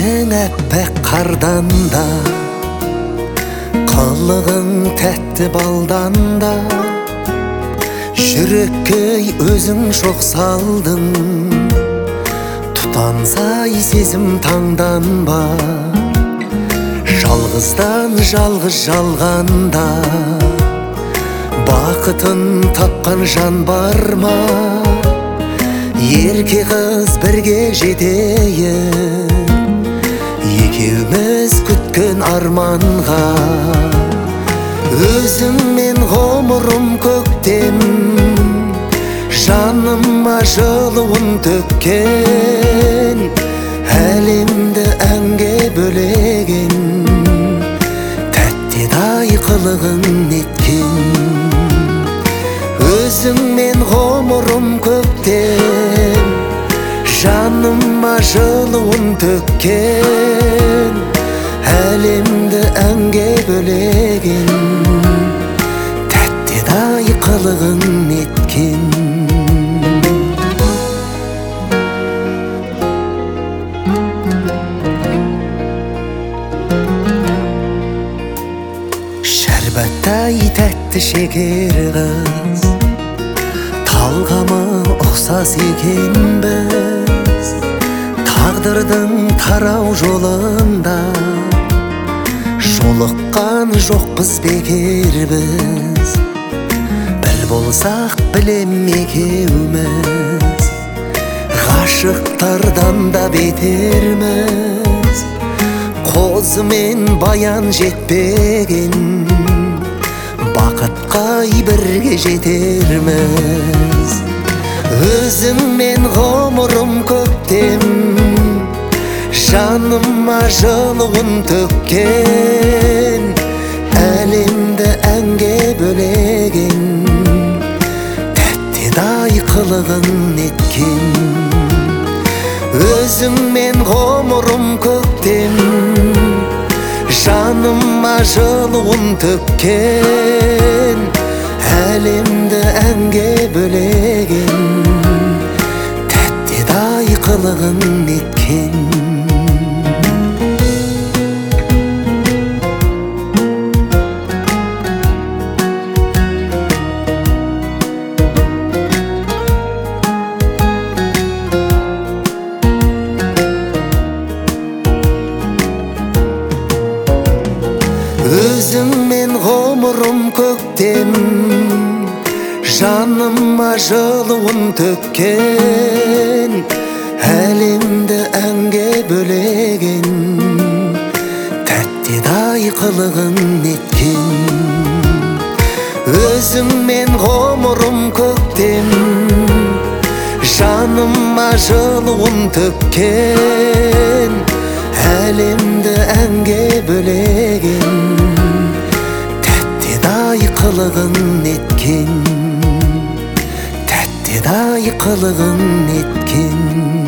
Жүзің әппәк қардан да, қылығың тәтті балдан да, жүрекке өзің шоқ салдың. Тұтансай сезім таңдан бар, жалғыздан жалғыз жалғанда. Бақытын тапқан жан бар ма? Ерке қыз бірге жетейік, екеуміз күткен арманға. Өзіңмен ғұмырым көктем, жаныма жылуын төккен, әлемді әнге бөлеген, тәттідай қылығын неткен. Өзіңмен ғұмырым көктем, жаныма жылуын төккен, әлемді әнге бөлеген, тәттідай қылығын неткен. Шәрбәттай тәтті шекер қыз, талғамы ұқсас екенбіз. Тағдырдың тарау жолында жолыққан жоқпыз бекербіз. Бір болсақ білем екеуміз, ғашықтардан да бетерміз. Қозы мен баян жетпеген, бақытқа бірге жетерміз. Өзіңмен ғұмырым көктем, жаныма жылуын төккен, әлемді әнге бөлеген, тәттідай қылығын неткен. Өзіңмен ғұмырым көктем, жаныма жылуын төккен, әлемді әнге бөлеген, тәттідай қылығын неткен. Өзіңмен ғұмырым көктем, жаныма жылуын төккен, әлемді әнге бөлеген, тәттідай қылығын неткен. Өзіңмен ғұмырым көктем, жаныма жылуын төккен, әлемді әнге бөлеген, тәттідай қылығын неткен, тәттідай қылығын неткен.